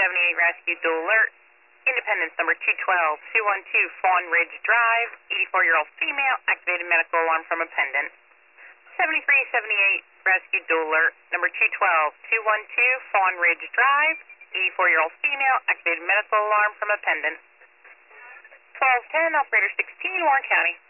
rescue dual alert. Independence number 212, 212 Fawn Ridge Drive, 84-year-old female, activated medical alarm from a pendant. 7378 rescue dual alert, number 212, 212 Fawn Ridge Drive, 84-year-old female, activated medical alarm from a pendant. 1210, operator 16, Warren County.